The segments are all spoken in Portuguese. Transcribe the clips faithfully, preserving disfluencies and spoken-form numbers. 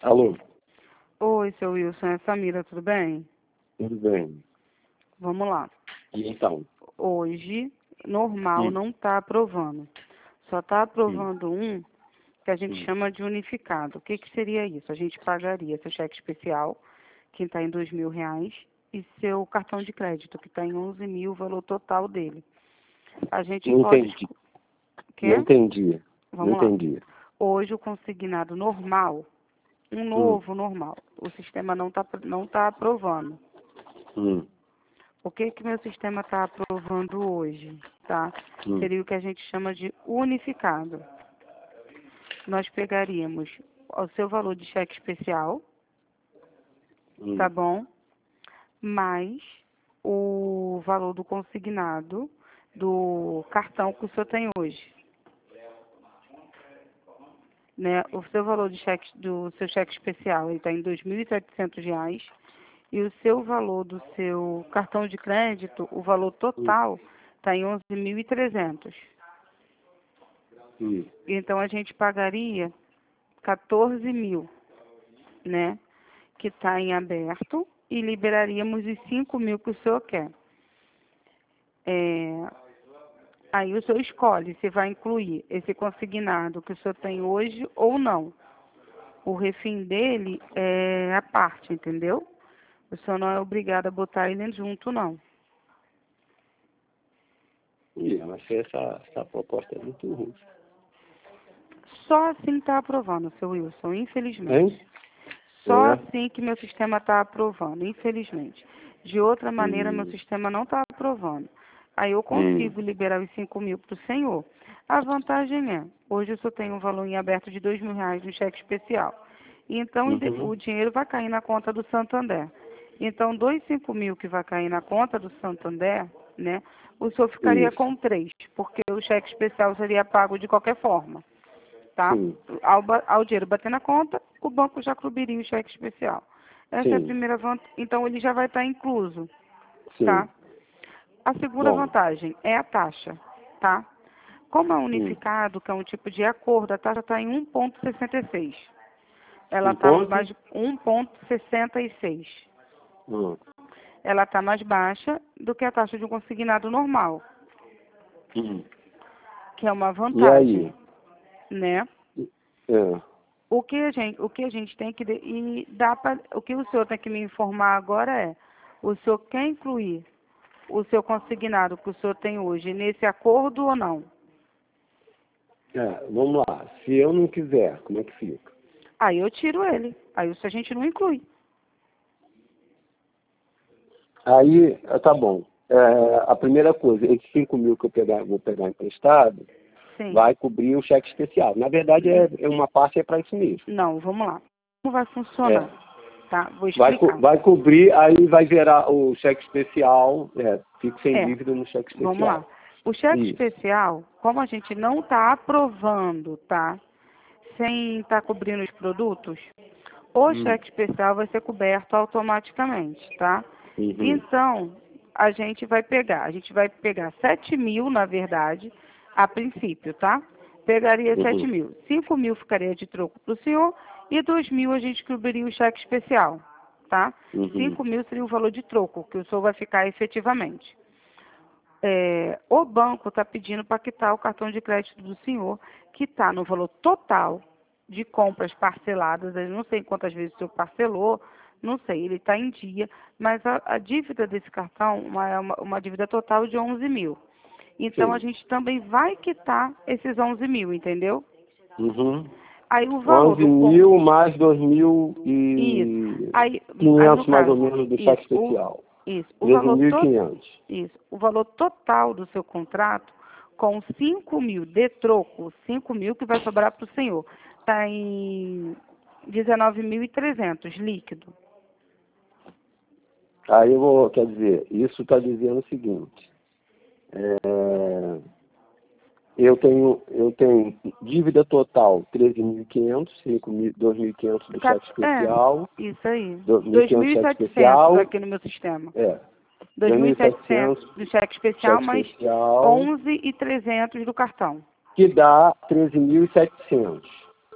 Alô? Oi, seu Wilson, é Samira, tudo bem? Tudo bem. Vamos lá. E então? Hoje, normal Hum, não está aprovando. Só está hum, aprovando um que a gente hum, chama de unificado. O que, que seria isso? A gente pagaria seu cheque especial, que está em dois mil reais, e seu cartão de crédito, que está em onze mil, o valor total dele. A gente não pode... entendi. esco- Não Quê? entendi. Não Vamos lá. entendi. Hoje, o consignado normal, um Hum, novo normal, o sistema não está não tá aprovando. hum, O que que meu sistema está aprovando hoje, tá? hum, Seria o que a gente chama de unificado. Nós pegaríamos o seu valor de cheque especial, tá hum. bom? Mais o valor do consignado do cartão que o senhor tem hoje, né? O seu valor de cheque do seu cheque especial ele está em dois mil e setecentos reais e o seu valor do seu cartão de crédito, o valor Hum, total está em onze mil e trezentos. hum. Então a gente pagaria quatorze mil, né? Que está em aberto e liberaríamos os cinco mil que o senhor quer. É, aí o senhor escolhe se vai incluir esse consignado que o senhor tem hoje ou não. O refim dele é a parte, entendeu? O senhor não é obrigado a botar ele junto, não. Ih, mas essa, essa proposta é muito ruim. Só assim está aprovando, seu Wilson, infelizmente. Hein? Só É? assim que meu sistema está aprovando, infelizmente. De outra maneira, meu Hum, sistema não está aprovando. Aí eu hum, consigo liberar os cinco mil para o senhor. A vantagem é, hoje eu só tenho um valor em aberto de dois mil reais no cheque especial. Então, uhum, o dinheiro vai cair na conta do Santander. Então, dois cinco mil que vai cair na conta do Santander, né? O senhor ficaria isso, com três, porque o cheque especial seria pago de qualquer forma, tá? sim, Ao, ba- ao dinheiro bater na conta, o banco já cobriria o cheque especial. Essa é a sim, primeira vantagem. Então, ele já vai estar incluso, tá? sim. A segunda Bom, vantagem é a taxa, tá? Como é hum. unificado, que é um tipo de acordo, a taxa está em um vírgula sessenta e seis. Ela Um está ponto? mais um vírgula sessenta e seis. Hum, Ela está mais baixa do que a taxa de um consignado normal, hum. que é uma E aí? vantagem, né? É, O que a gente, o que a gente tem que de- e dá pra, o que o senhor tem que me informar agora é, o senhor quer incluir o seu consignado que o senhor tem hoje nesse acordo ou não? é, vamos lá. Se eu não quiser, como é que fica? Aí eu tiro ele. Aí isso a gente não inclui. Aí, ah, tá bom. É, a primeira coisa, esses cinco mil que eu pegar, vou pegar emprestado, Sim. vai cobrir o cheque especial. Na verdade, é, N- é uma parte é para isso mesmo. Não, vamos lá. Como vai É, funcionar? Tá? Vou vai, co- explicar. vai cobrir, aí vai gerar o cheque especial, é, fico sem É, dívida no cheque vamos lá. especial. O cheque Isso. especial, como a gente não está aprovando, tá? Sem estar cobrindo os produtos, o Hum, cheque especial vai ser coberto automaticamente, tá? uhum, Então, a gente vai pegar, a gente vai pegar sete mil, na verdade, a princípio, tá? Pegaria sete uhum, mil. Cinco mil ficaria de troco para o senhor e dois mil a gente cobriria o cheque especial, tá? uhum. Cinco mil seria o valor de troco que o senhor vai ficar efetivamente. É, o banco está pedindo para quitar o cartão de crédito do senhor, que está no valor total de compras parceladas. Eu não sei quantas vezes o senhor parcelou, não sei, ele está em dia, mas a, a dívida desse cartão uma- é uma, uma dívida total de onze mil. Então, a Sim. gente também vai quitar esses onze mil, entendeu? Uhum. Aí, o valor onze do... con- mil mais dois mil Isso. e Aí, aí, no quinhentos mais ou caso, menos do cheque isso, o, especial. isso, o treze valor mil e todo... quinhentos. Isso. O valor total do seu contrato, com cinco mil de troco, cinco mil que vai sobrar para o senhor, está em dezenove mil e trezentos líquido. Aí eu vou, quer dizer, isso está dizendo o seguinte, é, eu tenho, eu tenho dívida total treze mil e quinhentos, cinco mil, dois mil e quinhentos do Ca- cheque É, especial, isso aí. dois mil e dois mil quinhentos e cheque setecentos especial, aqui no meu sistema. é, dois mil e dois mil e setecentos setecentos do cheque especial, cheque mais especial, onze mil e trezentos do cartão. que dá treze mil e setecentos.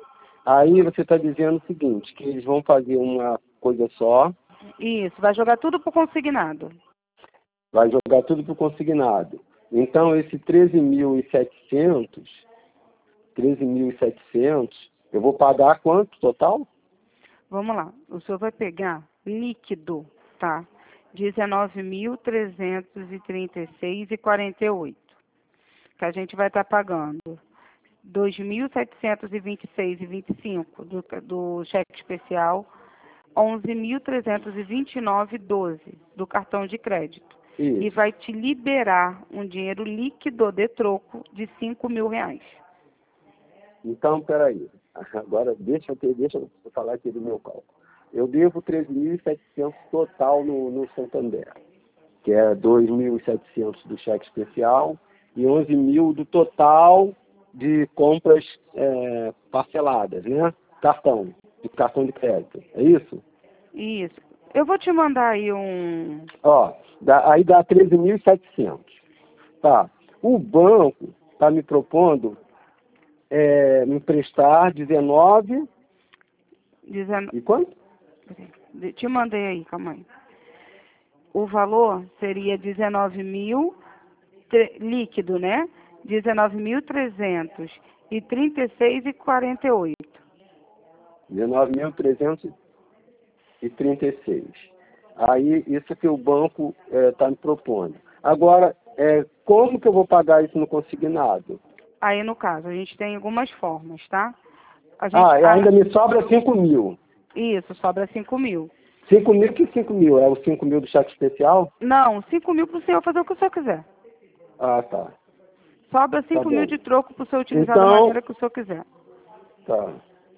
Aí você está dizendo o seguinte, que eles vão fazer uma coisa só. Isso, vai jogar tudo para o consignado. Vai jogar tudo para o consignado. Então, esse treze mil e setecentos, treze mil e setecentos, eu vou pagar quanto total? Vamos lá, o senhor vai pegar líquido, tá? dezenove mil trezentos e trinta e seis e quarenta e oito, que a gente vai estar pagando dois mil setecentos e vinte e seis e vinte e cinco do, do cheque especial, onze mil trezentos e vinte e nove e doze do cartão de crédito. Isso. E vai te liberar um dinheiro líquido de troco de cinco mil reais. Então, peraí. Agora, deixa eu, ter, deixa eu falar aqui do meu cálculo. Eu devo treze mil e setecentos total no, no Santander, que é dois mil e setecentos do cheque especial e onze mil do total de compras é, parceladas, né? Cartão, de cartão de crédito. É isso? Isso. Eu vou te mandar aí um... Ó, dá, aí dá treze mil e setecentos. Tá. O banco está me propondo é, me emprestar dezenove... Dezen... E quanto? Te mandei aí, calma aí. O valor seria dezenove mil, líquido, né? dezenove mil trezentos e trinta e seis e quarenta e oito. dezenove mil trezentos e trinta e seis. Aí, isso que o banco está é, me propondo. Agora, é, como que eu vou pagar isso no consignado? Aí, no caso, a gente tem algumas formas, tá? A gente, ah, a... ainda me sobra cinco mil. Isso, sobra cinco mil. cinco mil, que cinco mil? É o cinco mil do cheque especial? Não, cinco mil para o senhor fazer o que o senhor quiser. Ah, tá. Sobra cinco Tá mil bom. de troco para o senhor utilizar Então, da maneira que o senhor quiser. Tá.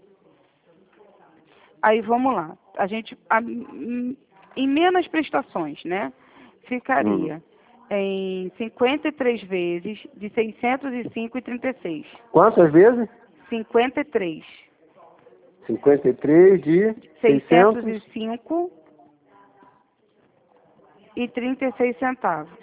Aí, vamos lá. A gente, a, em menos prestações, né? Ficaria hum. em cinquenta e três vezes de seiscentos e cinco e trinta e seis. Quantas vezes? cinquenta e três. cinquenta e três de seiscentos e cinco e trinta e seis centavos.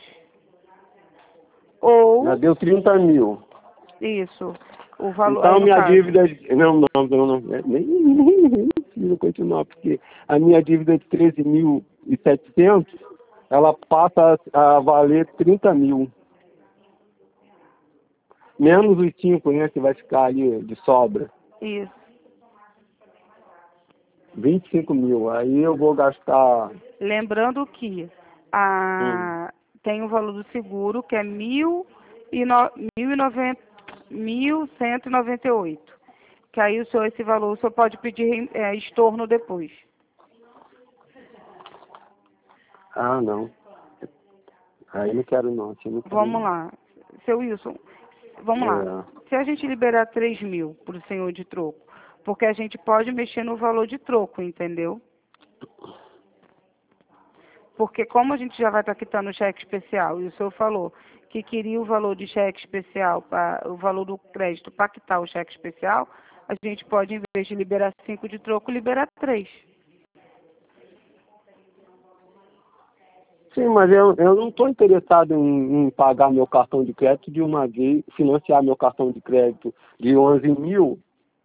Ou... Já deu trinta mil. Isso. O valor, então, minha caso. dívida... Não, não, não, não. Nem, nem, nem preciso continuar, porque a minha dívida de treze mil e setecentos, ela passa a valer trinta mil. Menos os cinco, né, que vai ficar ali de sobra. Isso. vinte e cinco mil. Aí eu vou gastar... Lembrando que a, hum. tem o valor do seguro, que é mil e no, mil e noventa, mil cento e noventa e oito. Que aí o senhor, esse valor, o senhor pode pedir é, estorno depois. Ah, não. Aí não quero não. Assim, não quero vamos não. lá. Seu Wilson, vamos é. lá. Se a gente liberar três mil para o senhor de troco, porque a gente pode mexer no valor de troco, entendeu? Porque como a gente já vai estar quitando o cheque especial, e o senhor falou que queria o valor de cheque especial, pra, o valor do crédito para quitar o cheque especial, a gente pode, em vez de liberar cinco de troco, liberar três. Sim, mas eu, eu não estou interessado em, em pagar meu cartão de crédito de uma vez, financiar meu cartão de crédito de onze mil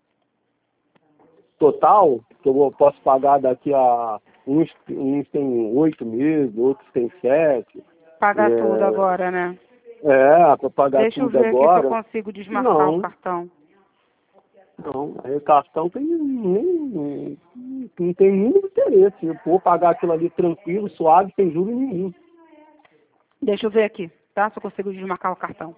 total, que eu posso pagar daqui a uns, uns tem oito meses, outros tem sete. Pagar é, tudo agora, né? É, para pagar Deixa tudo eu ver agora. Aqui se eu consigo desmarcar não, o cartão. Não, aí o cartão tem nem, não tem nenhum interesse. Eu vou pagar aquilo ali tranquilo, suave, sem juros nenhum. Deixa eu ver aqui, tá? Se eu consigo desmarcar o cartão.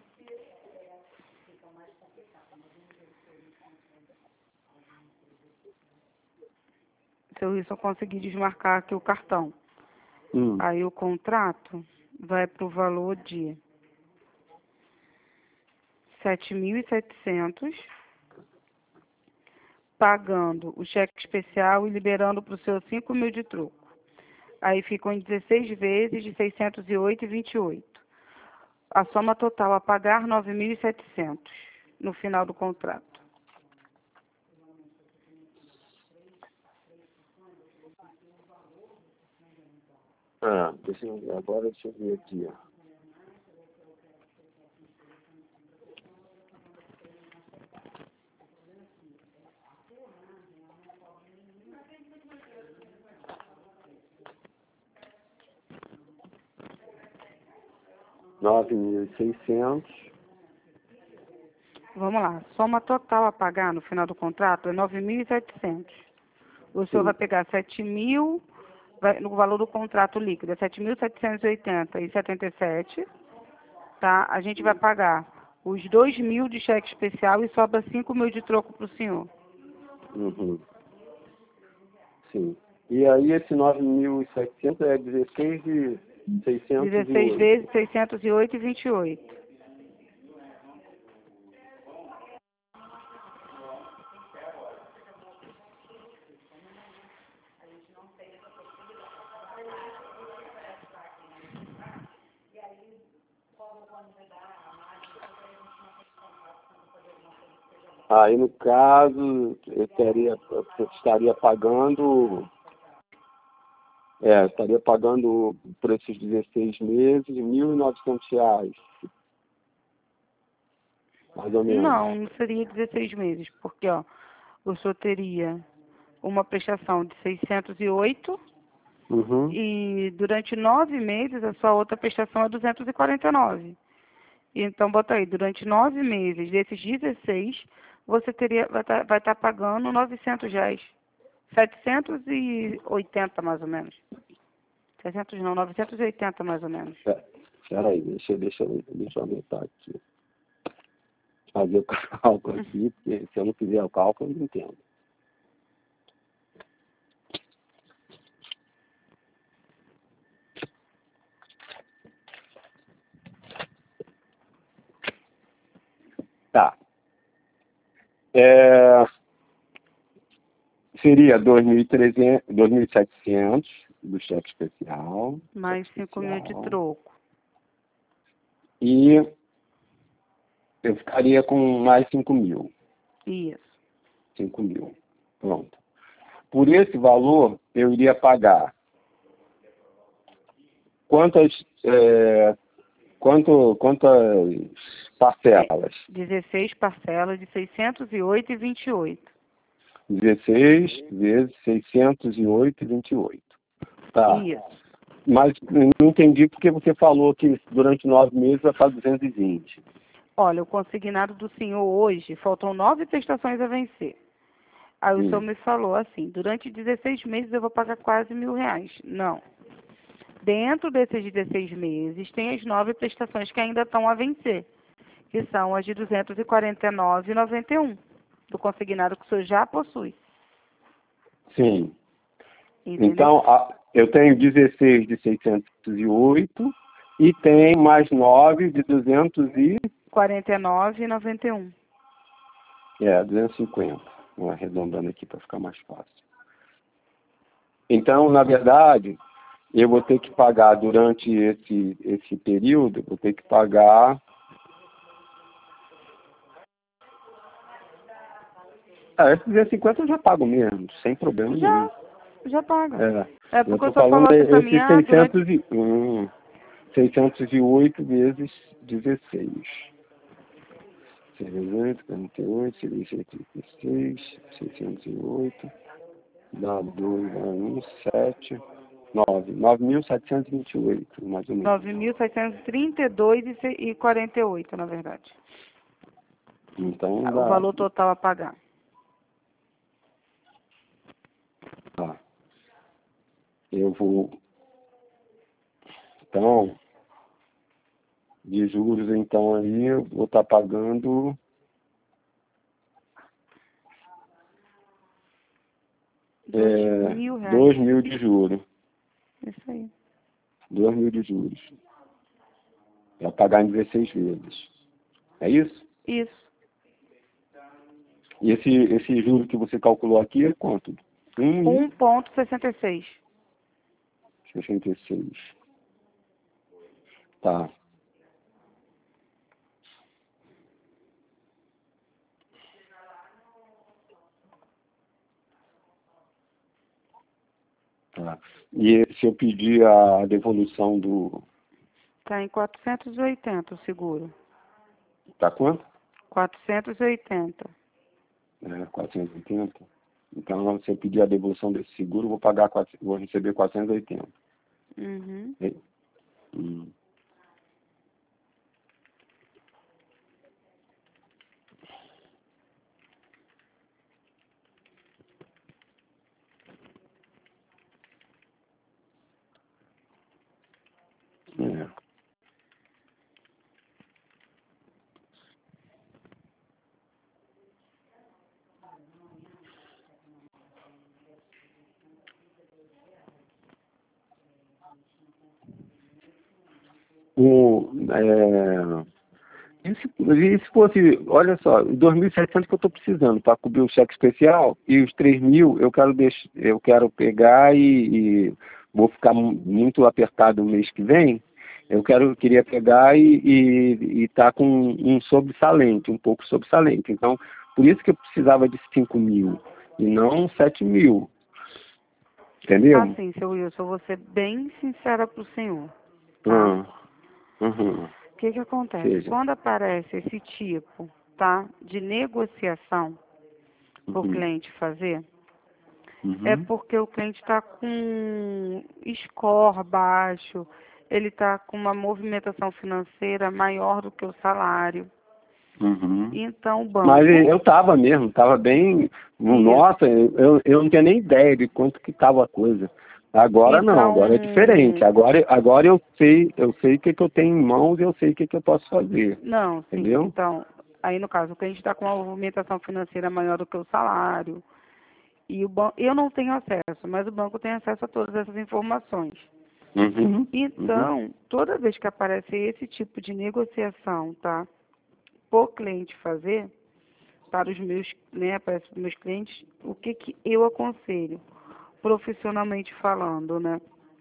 Se eu, se eu conseguir desmarcar aqui o cartão. Hum. Aí o contrato vai para o valor de sete mil e setecentos, pagando o cheque especial e liberando para o seu cinco mil de troco. Aí ficam em dezesseis vezes de seiscentos e oito e vinte e oito. A soma total a pagar nove mil e setecentos no final do contrato. Ah, deixa eu, agora deixa eu ver aqui, ó. nove mil e seiscentos. Vamos lá. Soma total a pagar no final do contrato é nove mil e setecentos. O senhor Sim. vai pegar sete mil, vai, no valor do contrato líquido, é sete mil setecentos e oitenta e setenta e sete. Tá? A gente vai pagar os dois mil de cheque especial e sobra cinco mil de troco para o senhor. Uhum. Sim. E aí esse nove mil e setecentos é dezesseis e seiscentos e dezesseis oito. vezes seiscentos e oito e vinte e oito. Aí, no caso, eu, teria, eu estaria pagando, é, eu estaria pagando por esses dezesseis meses mil e novecentos reais, mais ou menos. Não, não seria dezesseis meses, porque ó, o senhor teria uma prestação de seiscentos e oito Uhum. e durante nove meses a sua outra prestação é duzentos e quarenta e nove. Então, bota aí, durante nove meses desses dezesseis, você teria, vai estar vai tá pagando novecentos reais. setecentos e oitenta, mais ou menos. seiscentos não, novecentos e oitenta, mais ou menos. Espera aí, deixa, deixa, eu- deixa eu anotar aqui. Fazer o cálculo aqui, porque se eu não fizer o cálculo, eu não entendo. Tá. É, seria dois mil e trezentos, dois mil e setecentos do cheque especial. Mais cheque cinco mil de especial. troco. E eu ficaria com mais cinco mil. Isso. cinco mil. Pronto. Por esse valor, eu iria pagar quantas, é, quanto, quantas parcelas? dezesseis parcelas de seiscentos e oito e vinte e oito. dezesseis vezes seiscentos e oito e vinte e oito. Tá. Isso. Mas não entendi porque você falou que durante nove meses vai para duzentos e vinte. Olha, o consignado do senhor hoje, faltam nove prestações a vencer. Aí o Hum. senhor me falou assim, durante dezesseis meses eu vou pagar quase mil reais. Não. Dentro desses dezesseis meses, tem as nove prestações que ainda estão a vencer, que são as de duzentos e quarenta e nove reais e noventa e um centavos, do consignado que o senhor já possui. Sim. Entendeu? Então, a, eu tenho dezesseis de seiscentos e oito e tem mais nove de duzentos e... quarenta e nove reais e noventa e um centavos. É, duzentos e cinquenta. Vou arredondando aqui para ficar mais fácil. Então, na verdade, eu vou ter que pagar durante esse, esse período, eu vou ter que pagar... Ah, esses duzentos e cinquenta eu já pago mesmo, sem problema nenhum. Já, já paga. É, É eu porque estou o senhor falou falando assim para mim, esses ah, durante... seiscentos e, hum, seiscentos e oito vezes dezesseis. trezentos e quarenta e oito, seiscentos e seis, seiscentos e oito, dá dois, dá um, sete, nove. nove mil setecentos e vinte e oito, mais ou menos. nove mil setecentos e trinta e dois reais e quarenta e oito centavos, na verdade. Então O dá... valor total a pagar. Tá. Eu vou... Então, de juros, então, aí, eu vou estar pagando... Dois É, mil reais. dois mil de juros. Isso aí. dois mil de juros. Para pagar em dezesseis vezes. É isso? Isso. E esse, esse juro que você calculou aqui é quanto? um um vírgula sessenta e seis. sessenta e seis. Tá. Tá. E se eu pedir a devolução do... Está em quatrocentos e oitenta o seguro. Tá quanto? quatrocentos e oitenta. É, quatrocentos e oitenta. Então, se eu pedir a devolução desse seguro, eu vou pagar, quatro- vou receber quatrocentos e oitenta. Uhum. É. Hum. o, é, e, se, e se fosse, olha só, dois mil e setecentos que eu estou precisando para cobrir o cheque especial, e os três mil eu quero, deixar, eu quero pegar e, e vou ficar muito apertado no mês que vem, eu quero, queria pegar e estar tá com um sobressalente, um pouco sobressalente. Então, por isso que eu precisava de cinco mil e não sete mil. Entendeu? Assim, seu Wilson, eu vou ser bem sincera para o senhor. Tá? Uhum. Uhum. O que que acontece? Seja. Quando aparece esse tipo, tá, de negociação para o Uhum. cliente fazer, Uhum. é porque o cliente está com score baixo, ele está com uma movimentação financeira maior do que o salário. Uhum. Então, o banco... Mas eu estava mesmo, estava bem... Nossa, eu, eu não tinha nem ideia de quanto que estava a coisa. Agora então, não, agora é diferente. Agora, agora eu sei, eu sei o que, que eu tenho em mãos e eu sei o que, que eu posso fazer. Não, sim. Entendeu? Então, aí no caso, o cliente está com uma movimentação financeira maior do que o salário. E o banco, eu não tenho acesso, mas o banco tem acesso a todas essas informações. Uhum. Então, Uhum. toda vez que aparece esse tipo de negociação, tá? Por cliente fazer, para os meus, né, para os meus clientes, o que que eu aconselho, profissionalmente falando, né?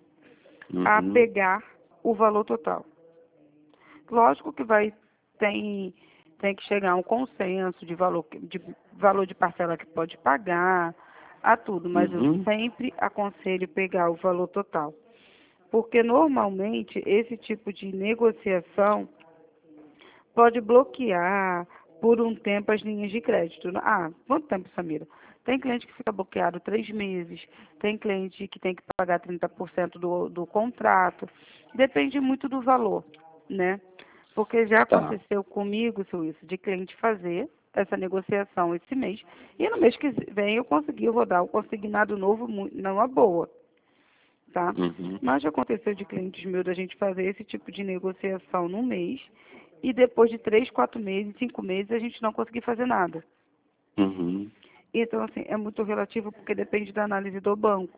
A Uhum. pegar o valor total. Lógico que vai, tem, tem que chegar a um consenso de valor, de valor de parcela que pode pagar, a tudo, mas eu Uhum. sempre aconselho pegar o valor total. Porque normalmente esse tipo de negociação pode bloquear por um tempo as linhas de crédito. Ah, quanto tempo, Samira? Tem cliente que fica bloqueado três meses, tem cliente que tem que pagar trinta por cento do, do contrato. Depende muito do valor, né? Porque já Tá. aconteceu comigo, seu isso, de cliente fazer essa negociação esse mês, e no mês que vem eu consegui rodar o consignado novo numa boa, tá? Uhum. Mas já aconteceu de clientes meus da gente fazer esse tipo de negociação no mês, e depois de três, quatro meses, cinco meses, a gente não conseguir fazer nada. Uhum. Então, assim, é muito relativo porque depende da análise do banco.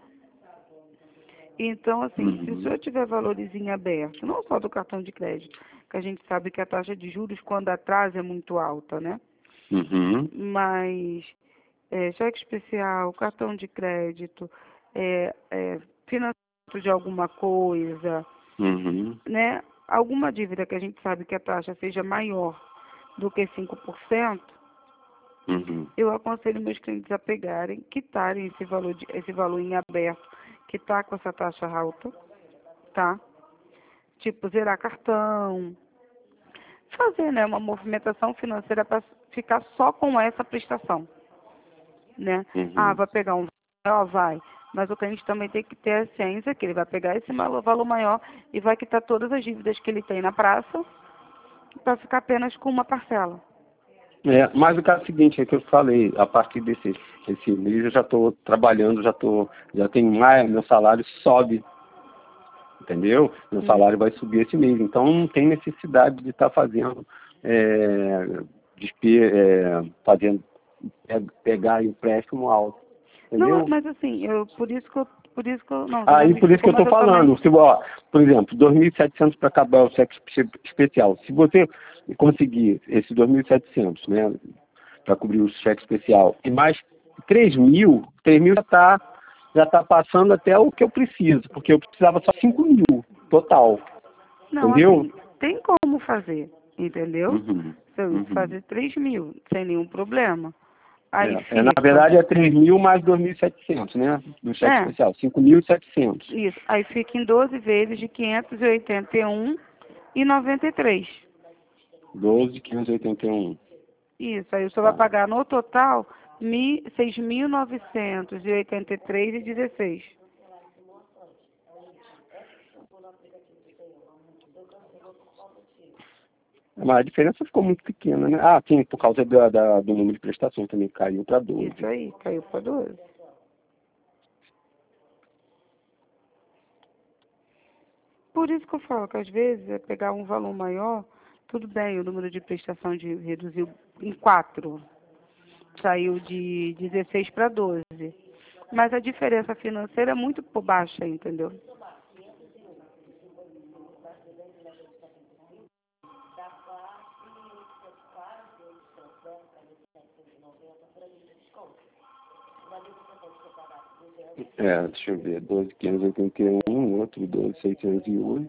Então, assim, se o Uhum. senhor tiver valores em aberto, não só do cartão de crédito, que a gente sabe que a taxa de juros quando atrasa é muito alta, né? Uhum. Mas é, cheque especial, cartão de crédito, é, é, financiamento de alguma coisa, Uhum. né? Alguma dívida que a gente sabe que a taxa seja maior do que cinco por cento, Uhum. eu aconselho meus clientes a pegarem, quitarem esse valor, de, esse valor em aberto, que está com essa taxa alta, tá? Tipo, zerar cartão, fazer, né, uma movimentação financeira para ficar só com essa prestação, né? Ah, Uhum. vai pegar um valor, vai, mas o cliente também tem que ter a ciência que ele vai pegar esse valor maior e vai quitar todas as dívidas que ele tem na praça para ficar apenas com uma parcela. É, mas o caso é o seguinte, é que eu falei, a partir desse esse mês eu já estou trabalhando, já tô, já tenho mais, meu salário sobe, entendeu? Meu Hum. salário vai subir esse mês, então não tem necessidade de estar tá fazendo, é, despe, é, fazendo, é, pegar empréstimo alto, Não, entendeu? mas assim, eu, por isso que eu, por isso que eu, não, você já Aí me por isso que explicou, eu mas estou eu também, falando, se, ó, por exemplo, dois mil e setecentos para acabar o cheque espe- especial, se você conseguir esse dois mil e setecentos, né, para cobrir o cheque especial, e mais três mil, três mil já está já tá passando até o que eu preciso, porque eu precisava só cinco mil total, não, entendeu? assim, tem como fazer, entendeu? Uhum, Se eu uhum. fazer três mil, sem nenhum problema. Aí É, é, na fica, verdade é três mil mais dois mil e setecentos, né, do cheque é, especial, cinco mil e setecentos. isso, aí fica em doze vezes de quinhentos e oitenta e um e noventa e três. doze, quinhentos e oitenta e um. Isso, aí o senhor vai Tá. pagar no total seis mil novecentos e oitenta e três e dezesseis. Mas a diferença ficou muito pequena, né? Ah, sim, por causa da, da- do número de prestações também caiu para Isso doze. aí, caiu para doze. Por isso que eu falo que às vezes é pegar um valor maior, tudo bem, o número de prestação de, reduziu em quatro, saiu de dezesseis para doze. Mas a diferença financeira é muito por baixa, entendeu? É, deixa eu ver, doze mil quinhentos e oitenta e um, outro doze mil seiscentos e oito.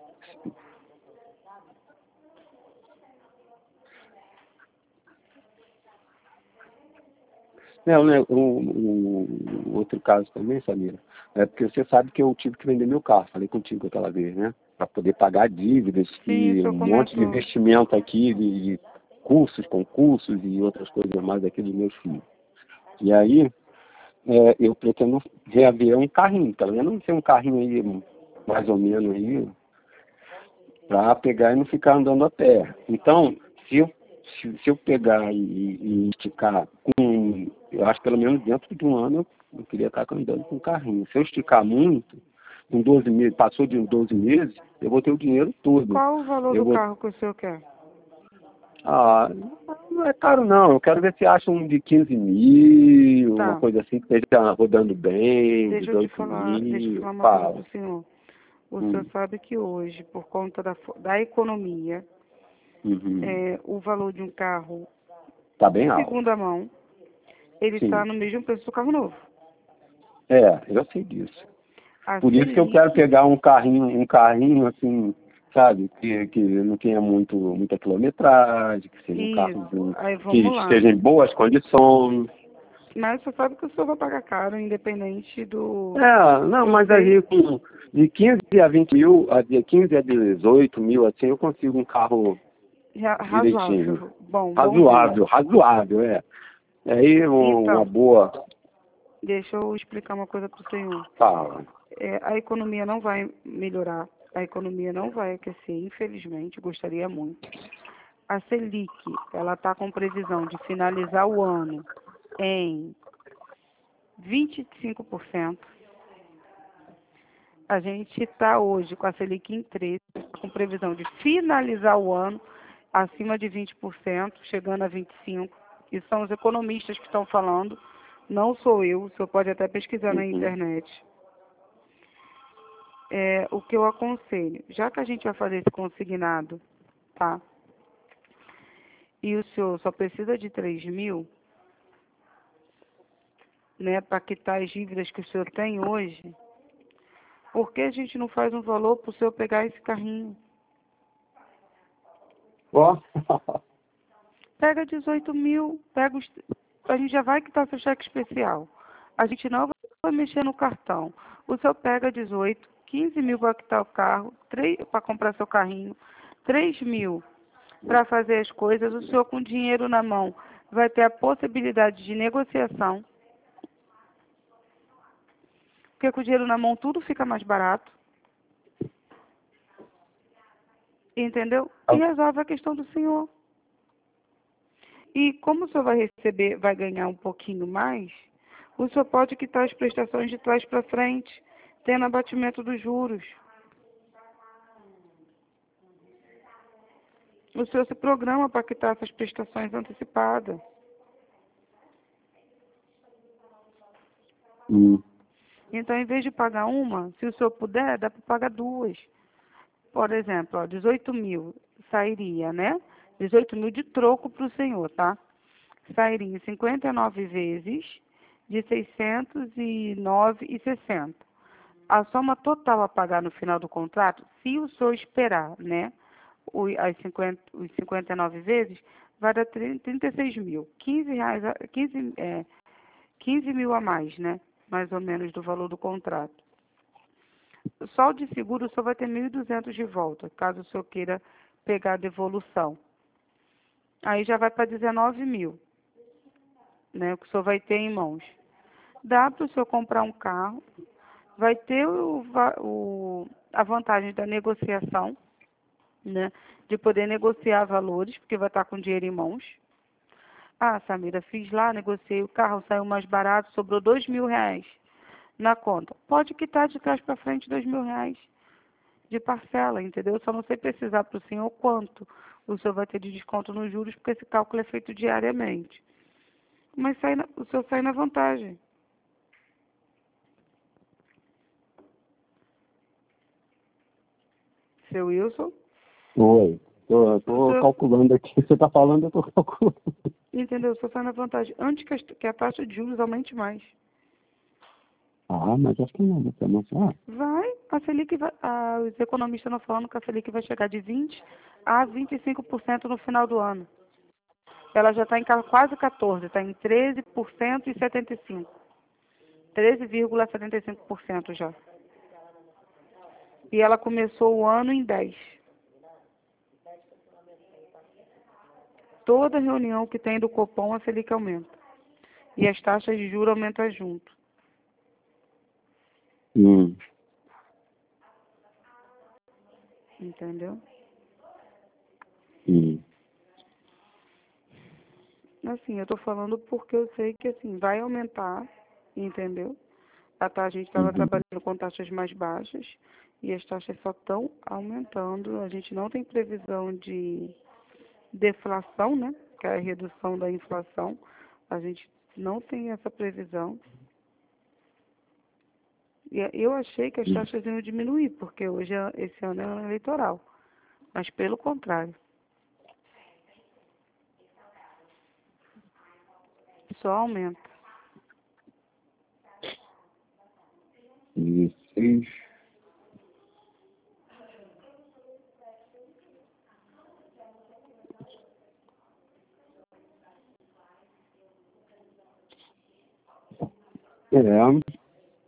É, né, o, o, o outro caso também, Samira, é porque você sabe que eu tive que vender meu carro, falei contigo aquela vez, né? Para poder pagar dívidas Sim, o e senhor um monte de comentou. investimento aqui, de, de cursos, concursos e outras coisas mais aqui dos meus filhos. E aí, é, eu pretendo reaver um carrinho, pelo menos ser um carrinho aí, mais ou menos aí, para pegar e não ficar andando a pé. Então, se eu, se, se eu pegar e, e esticar com, eu acho que pelo menos dentro de um ano eu, eu queria estar andando com um carrinho. Se eu esticar muito, com doze meses, passou de doze meses, eu vou ter o dinheiro todo. Qual o valor Eu do vou, carro que o senhor quer? ah, não é caro não, eu quero ver se acha um de quinze mil, uma Tá, coisa assim que esteja rodando bem, deixa eu te dezoito falar, deixa eu mil, falar uma coisa fala. pro senhor. O senhor Hum, sabe que hoje, por conta da, fo- da economia, uhum. é, o valor de um carro Tá bem de alto, segunda mão, ele está sim. no mesmo preço do carro novo. É, eu sei disso. A Por isso que eu quero Selic, pegar um carrinho, um carrinho assim, sabe, que, que não tenha muito, muita quilometragem, que seja um isso, carrozinho aí que vamos lá. esteja em boas condições. Mas você sabe que o senhor vai pagar caro, independente do... É, não, Eu mas sei, aí com de quinze a vinte mil, a de quinze a dezoito mil, assim, eu consigo um carro ra- direitinho. razoável. Bom, bom ver. Razoável, razoável, é. Aí um- uma Então, boa deixa eu explicar uma coisa para o senhor. fala. É, a economia não vai melhorar, a economia não vai aquecer, infelizmente, gostaria muito. A Selic, ela está com previsão de finalizar o ano em vinte e cinco por cento. A gente está hoje com a Selic em treze por cento, com previsão de finalizar o ano acima de vinte por cento, chegando a vinte e cinco por cento. E são os economistas que estão falando, não sou eu, o senhor pode até pesquisar na Uhum. internet. É, o que eu aconselho, já que a gente vai fazer esse consignado, tá? E o senhor só precisa de três mil, né, para quitar as dívidas que o senhor tem hoje, por que a gente não faz um valor para o senhor pegar esse carrinho? Ó, Pega dezoito mil, pega os, a gente já vai quitar seu cheque especial. A gente não vai mexer no cartão. O senhor pega dezoito, quinze mil para quitar o carro, para comprar seu carrinho, três mil para fazer as coisas. O senhor com dinheiro na mão vai ter a possibilidade de negociação, porque com dinheiro na mão tudo fica mais barato, entendeu? E resolve a questão do senhor. E como o senhor vai receber, vai ganhar um pouquinho mais, o senhor pode quitar as prestações de trás para frente, tendo abatimento dos juros. O senhor se programa para quitar essas prestações antecipadas. hum, Então, em vez de pagar uma, se o senhor puder, dá para pagar duas. Por exemplo, ó, dezoito mil sairia, né? dezoito mil de troco para o senhor, tá? Sairia em cinquenta e nove vezes de seiscentos e nove e sessenta. A soma total a pagar no final do contrato, se o senhor esperar, né, o- as cinquenta, os cinquenta e nove vezes, vai dar trinta e seis mil. quinze reais, a- quinze, é, quinze mil a mais, né? Mais ou menos do valor do contrato. Só o de seguro o senhor vai ter mil e duzentos de volta, caso o senhor queira pegar a devolução. Aí já vai para dezenove mil, né? O que o senhor vai ter em mãos. Dá para o senhor comprar um carro, vai ter o, va- o- a vantagem da negociação, né? De poder negociar valores, porque vai estar com dinheiro em mãos. Ah, Samira, fiz lá, negociei o carro, saiu mais barato, sobrou dois mil reais na conta. Pode quitar de trás para frente dois mil reais de parcela, entendeu? Só não sei precisar para o senhor quanto o senhor vai ter de desconto nos juros, porque esse cálculo é feito diariamente. Mas sai na- o senhor sai na vantagem. Seu Wilson, oi. Tô, o tô senhor, calculando aqui. Você está falando, eu tô calculando. entendeu? O senhor sai na vantagem antes que a, que a taxa de juros aumente mais. Ah, mas acho que não, você não sabe. Vai, a Selic vai, ah, os economistas estão falando que a Selic vai chegar de vinte a vinte e cinco por cento no final do ano. Ela já está em quase quatorze, está em treze por cento e setenta e cinco. treze vírgula setenta e cinco por cento já. E ela começou o ano em dez. Toda reunião que tem do Copom, a Selic aumenta. E as taxas de juros aumentam junto. Hum. Entendeu? Hum. Assim, eu estou falando porque eu sei que assim, vai aumentar, entendeu? A, tá, a gente estava Uhum. trabalhando com taxas mais baixas e as taxas só estão aumentando. A gente não tem previsão de deflação, né? Que é a redução da inflação. A gente não tem essa previsão. E eu achei que as taxas iam diminuir, porque hoje, é- esse ano é ano eleitoral. Mas pelo contrário. Só aumenta. dezesseis. É.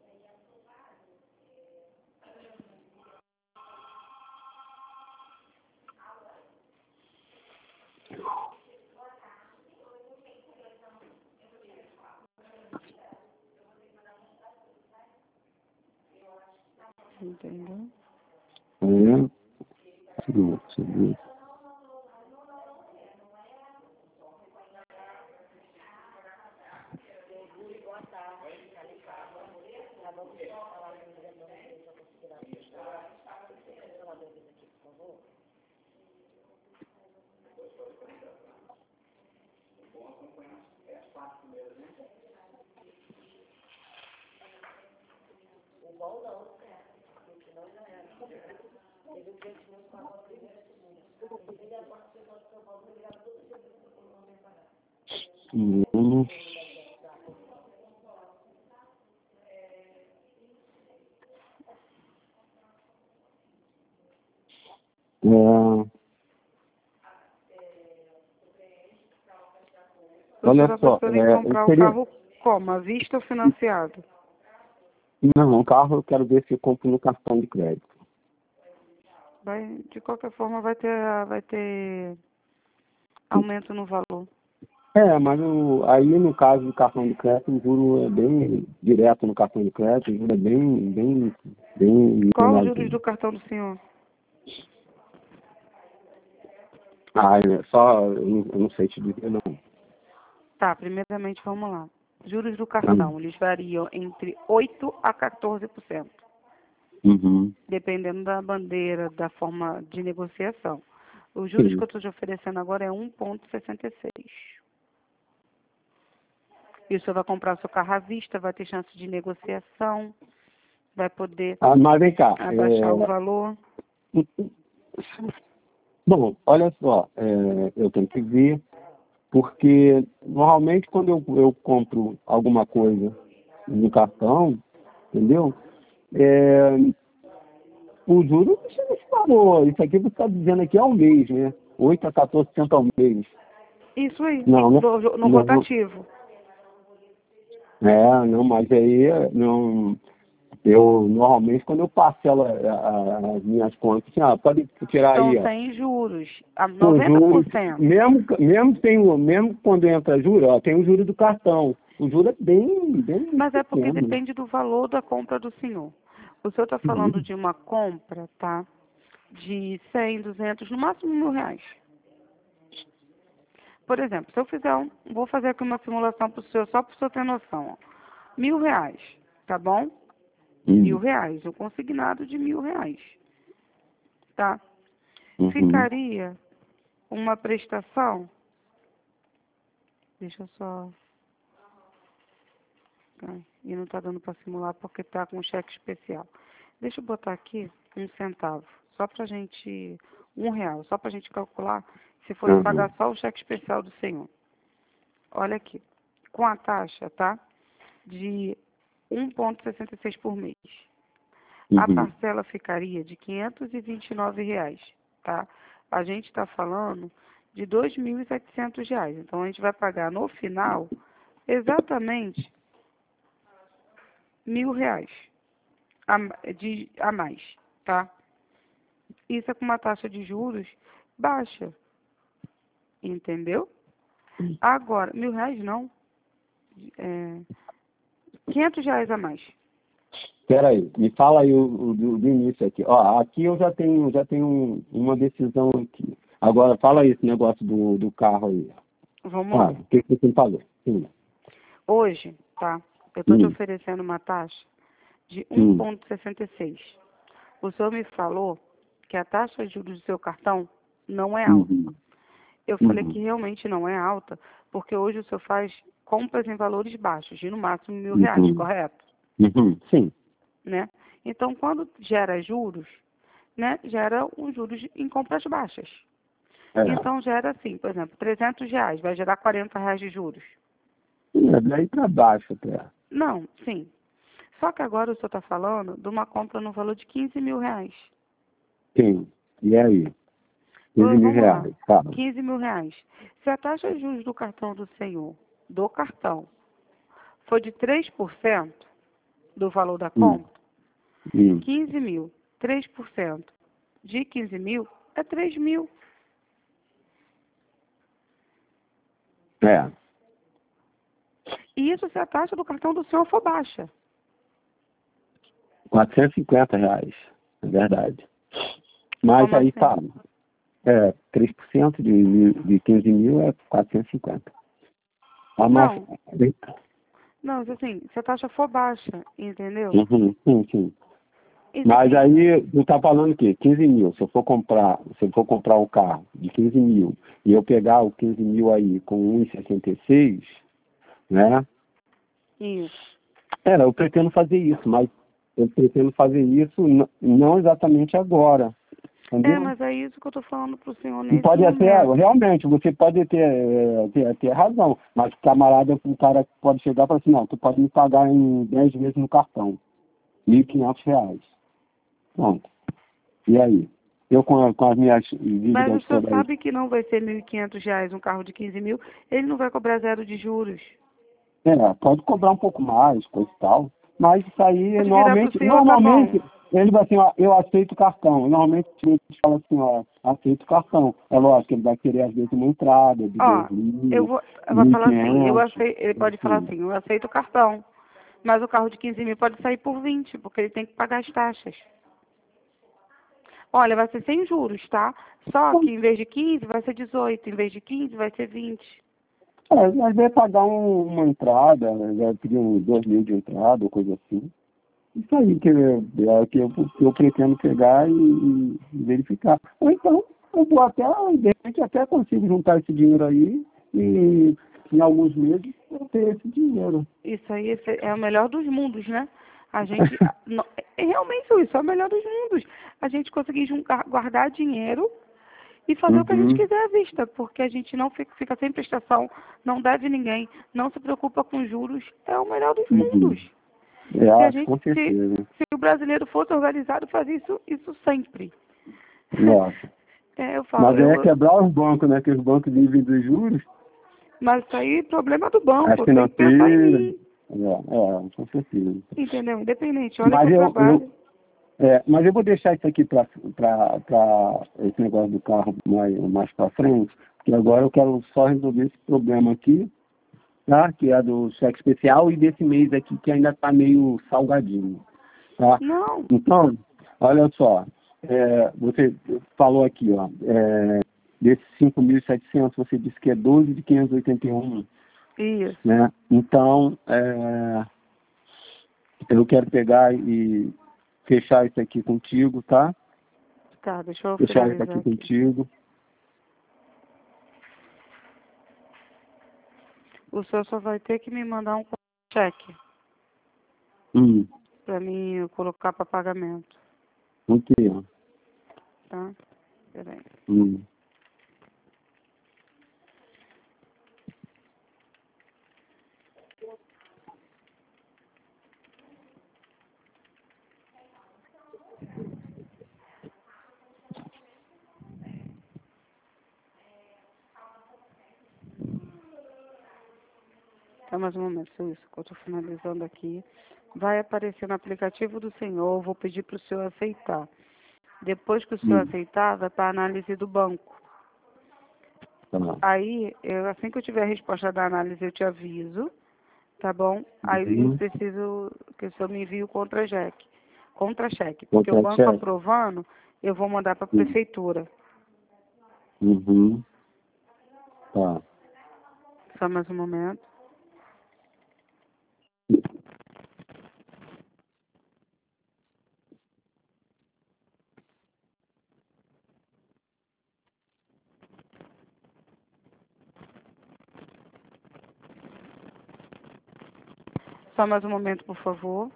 Entendeu? É. Subiu, subiu. Hum. É. Você Olha está só, pensando em é, eu comprar o queria. carro como? À vista ou financiado? Não, um carro eu quero ver se eu compro no cartão de crédito. Vai, de qualquer forma, vai ter, vai ter aumento no valor. É, mas o, aí no caso do cartão de crédito, o juro é bem direto no cartão de crédito, o juro é bem, bem, bem Qual os juros menorzinho. do cartão do senhor? Ah, é só, eu não, eu não sei te dizer não. Tá, primeiramente, vamos lá. Juros do Hum. cartão, eles variam entre oito a quatorze por cento, Uhum. dependendo da bandeira, da forma de negociação. Os juros Sim. que eu estou te oferecendo agora é um vírgula sessenta e seis. E o senhor vai comprar seu carro à vista, vai ter chance de negociação, vai poder Ah, mas vem cá. abaixar o É... valor. Bom, olha só, é, eu tenho que ver, porque normalmente quando eu, eu compro alguma coisa no cartão, entendeu? É, o juro não chega esse valor. Isso aqui você está dizendo aqui ao mês, né? oito a quatorze por cento ao mês. Isso aí, Não, né? no, no Não, não. rotativo. É, não, mas aí não. Eu normalmente quando eu parcelo a- a- as minhas contas, assim, ah, pode tirar São aí, ó. sem juros, a Com noventa por juros, cento. mesmo, mesmo, tem, o- mesmo quando entra juro, ó, tem o juro do cartão. O juro é bem, bem Mas é porque pequeno. depende do valor da compra do senhor. O senhor está falando Uhum. de uma compra, tá? De cem, duzentos, no máximo mil reais. Por exemplo, se eu fizer um, vou fazer aqui uma simulação para o senhor, só para o senhor ter noção. Ó. Mil reais, tá bom? Mil Uhum. reais, um consignado de mil reais, tá? Uhum. Ficaria uma prestação, deixa eu só, ai, e não está dando para simular porque está com cheque especial. Deixa eu botar aqui um centavo, só para gente, um real, só para a gente calcular se fosse Uhum. pagar só o cheque especial do senhor. Olha aqui, com a taxa, tá? De um vírgula sessenta e seis por mês. Uhum. A parcela ficaria de quinhentos e vinte e nove reais, tá? A gente está falando de dois mil e setecentos reais. Então, a gente vai pagar no final exatamente mil reais a, de, a mais, tá? Isso é com uma taxa de juros baixa, entendeu? Agora, mil reais não, é, quinhentos reais a mais. Espera aí, me fala aí o, o do, do início aqui. Ó, aqui eu já tenho, já tenho uma decisão aqui. Agora, fala aí esse negócio do, do carro aí. Vamos Ah, lá. o que, que você falou? Sim. Hoje, tá? Eu estou te Hum. oferecendo uma taxa de Hum. um vírgula sessenta e seis. O senhor me falou que a taxa de juros do seu cartão não é alta. Uhum. Eu falei Uhum. que realmente não é alta, porque hoje o senhor faz compras em valores baixos, de no máximo mil reais, Uhum. correto? Uhum. Sim. Né? Então, quando gera juros, né, gera os juros em compras baixas. É. Então, gera assim, por exemplo, trezentos reais, vai gerar quarenta reais de juros. É daí para baixo até. Não, sim. Só que agora o senhor está falando de uma compra no valor de quinze mil reais. Sim. E aí? quinze Pois, mil vamos lá, reais. Fala. quinze mil reais. Se a taxa de juros do cartão do senhor, do cartão, for de três por cento do valor da Hum. compra, Hum. quinze mil, três por cento de quinze mil é três mil. É. E isso se a taxa do cartão do senhor for baixa. quatrocentos e cinquenta reais. É verdade. Mas Como aí assim? fala. É, três por cento de, de quinze mil é quatrocentos e cinquenta. A nossa... Não, não, isso assim, se a taxa for baixa, entendeu? Uhum, sim, sim. Isso Mas assim, aí tu tá falando o quê? quinze mil. Se eu for comprar, se eu for comprar um carro de quinze mil e eu pegar o quinze mil aí com um vírgula sessenta e seis, né? isso. É, eu pretendo fazer isso, mas eu pretendo fazer isso n- não exatamente agora. É, Entendeu? mas é isso que eu tô falando pro senhor E nesse pode até, momento. realmente, você pode ter, eh, ter, ter razão, mas o camarada, o cara pode chegar e falar assim, não, tu pode me pagar em dez vezes no cartão, mil e quinhentos reais. Pronto. E aí? Eu com, a- com as minhas Mas o dívidas senhor todas aí. sabe que não vai ser mil e quinhentos reais um carro de quinze mil, ele não vai cobrar zero de juros. É, pode cobrar um pouco mais, coisa e tal, mas isso aí, Pode virar pro normalmente, senhor, tá bom. normalmente, ele vai assim, ó, eu aceito o cartão. Normalmente ele fala assim, ó, aceito o cartão. É lógico, ele vai querer às vezes uma entrada de Ó, dois eu mil, vou, eu vou mil e falar assim, eu quinhentos, aceito, ele pode falar assim. assim, eu aceito o cartão, mas o carro de quinze mil pode sair por vinte, porque ele tem que pagar as taxas. Olha, vai ser sem juros, tá? Só que em vez de quinze, vai ser dezoito, em vez de quinze, vai ser vinte. É, mas vai pagar um- uma entrada, né, vai pedir uns dois mil de entrada, ou coisa assim. Isso aí que, eu- é o que, eu, que eu pretendo pegar e, e verificar. Ou então, eu vou até, de repente, até consigo juntar esse dinheiro aí e em alguns meses eu ter esse dinheiro. Isso aí esse é o melhor dos mundos, né? A gente, não- é realmente isso, é o melhor dos mundos. A gente conseguir juntar, guardar dinheiro e fazer o que a gente Uhum, quiser à vista, porque a gente não fica, fica sem prestação, não deve ninguém, não se preocupa com juros, é o melhor dos uhum. mundos. Eu Se a acho, gente, com se, certeza. se o brasileiro fosse organizado, fazia isso, isso sempre. Nossa. É, eu falo, Mas aí é eu, quebrar os bancos, né? Que os bancos vivem dos juros, mas isso aí é problema do as banco, tem que pensar em financeiras. mim, É, é, com certeza. entendeu? Independente, olha que Mas eu eu, eu, trabalho. É, mas eu vou deixar isso aqui para esse negócio do carro mais, mais para frente, porque agora eu quero só resolver esse problema aqui, tá? Que é do cheque especial e desse mês aqui que ainda está meio salgadinho, tá? Não, Então, olha só, é, você falou aqui, ó, é, desses cinco mil e setecentos, você disse que é doze de quinhentos e oitenta e um, isso. né? Então, é, eu quero pegar e fechar isso aqui contigo, tá? Tá, deixa eu Deixar isso finalizar aqui aqui. contigo. O senhor só vai ter que me mandar um cheque Hum, para mim colocar para pagamento, ok, ó. tá? Peraí. Hum. Tá, mais um momento, seu Wilson, que eu estou finalizando aqui. Vai aparecer no aplicativo do senhor, eu vou pedir para o senhor aceitar. Depois que o senhor Hum. aceitar, vai para a análise do banco. Tá. Aí, eu, assim que eu tiver a resposta da análise, eu te aviso, tá bom? Aí eu Uhum. preciso que o senhor me envie o contra-cheque. Contra-cheque, porque o banco Contra-cheque. aprovando, eu vou mandar para a Hum. prefeitura. Uhum. Tá. Só mais um momento. Só mais um momento, por favor.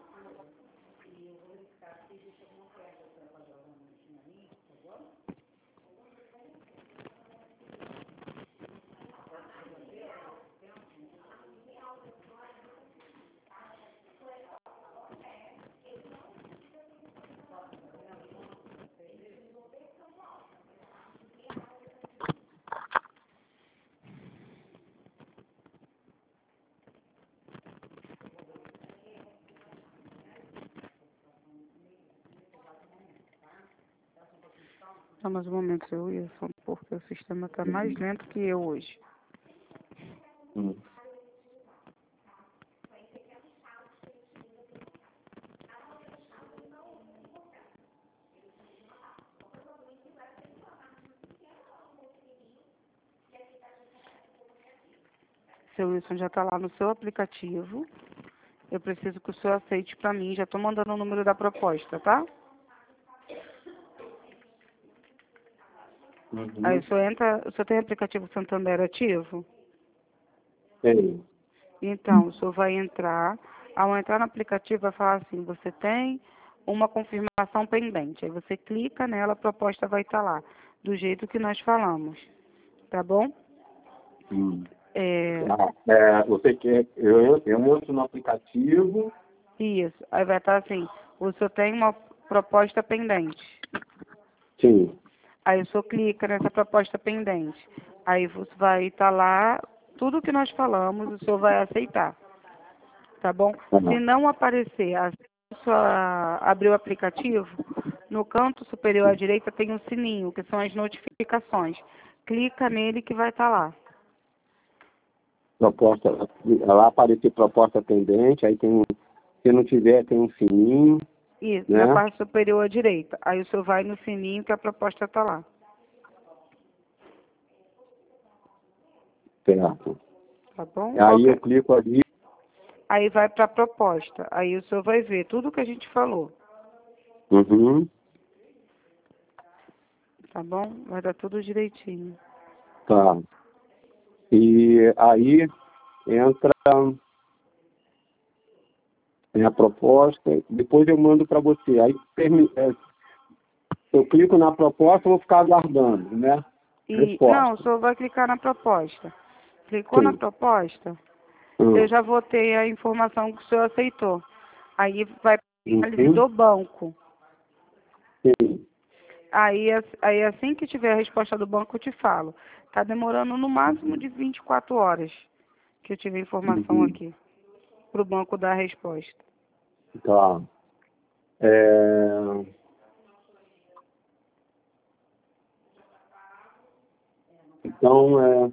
Só mais um momento, seu Wilson, porque o sistema está mais lento que eu hoje. Hum. Seu Wilson já está lá no seu aplicativo. Eu preciso que o senhor aceite para mim. Já estou mandando o número da proposta, tá? Uhum. Aí o senhor entra... O senhor tem aplicativo Santander ativo? Tem. Então, o senhor vai entrar. Ao entrar no aplicativo, vai falar assim, você tem uma confirmação pendente. Aí você clica nela, a proposta vai estar lá, do jeito que nós falamos. Tá bom? Hum. É... Ah, é, você quer, eu, eu entro no aplicativo. Isso. Aí vai estar assim, o senhor tem uma proposta pendente. Sim. Aí o senhor clica nessa proposta pendente. Aí você vai estar lá, tudo que nós falamos, o senhor vai aceitar. Tá bom? Uhum. Se não aparecer, assim que o senhor abrir o aplicativo, no canto superior à direita tem um sininho, que são as notificações. Clica nele que vai estar lá. Proposta, lá aparecer proposta pendente, aí tem, se não tiver, tem um sininho. Isso, Né? na parte superior à direita. Aí o senhor vai no sininho que a proposta está lá. Certo. Tá bom? Aí Qualquer... eu clico ali. Aí vai para a proposta. Aí o senhor vai ver tudo que a gente falou. Uhum. Tá bom? Vai dar tudo direitinho. Tá. E aí entra a proposta, depois eu mando para você. Aí termi- é, eu clico na proposta e vou ficar aguardando, né? E Resposta. não, o senhor vai clicar na proposta. Clicou na Sim. proposta, Hum. eu já vou ter a informação que o senhor aceitou. Aí vai para a análise Uhum. do banco. Sim. Aí, aí assim que tiver a resposta do banco, eu te falo. Tá demorando no máximo de vinte e quatro horas que eu tive a informação Uhum. aqui para o banco dar a resposta. Tá. É... Então, é...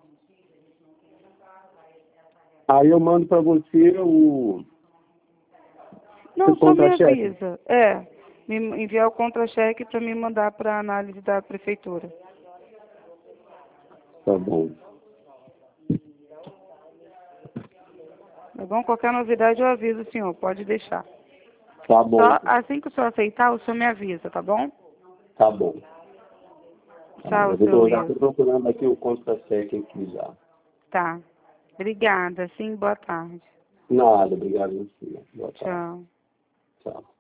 aí eu mando para você o, Não, o só me contra-cheque. avisa. É, me enviar o contra-cheque para me mandar para a análise da prefeitura. Tá bom. Tá bom? Qualquer novidade eu aviso o senhor, pode deixar. Tá bom. Só assim que o senhor aceitar, o senhor me avisa, tá bom? Tá bom. Tá, Tchau, eu vou, seu tô- já estou Wilson. procurando aqui o contra-cheque aqui já. Tá. Obrigada. Sim, boa tarde. Nada, obrigado, você. Boa tarde. Tchau. Tchau.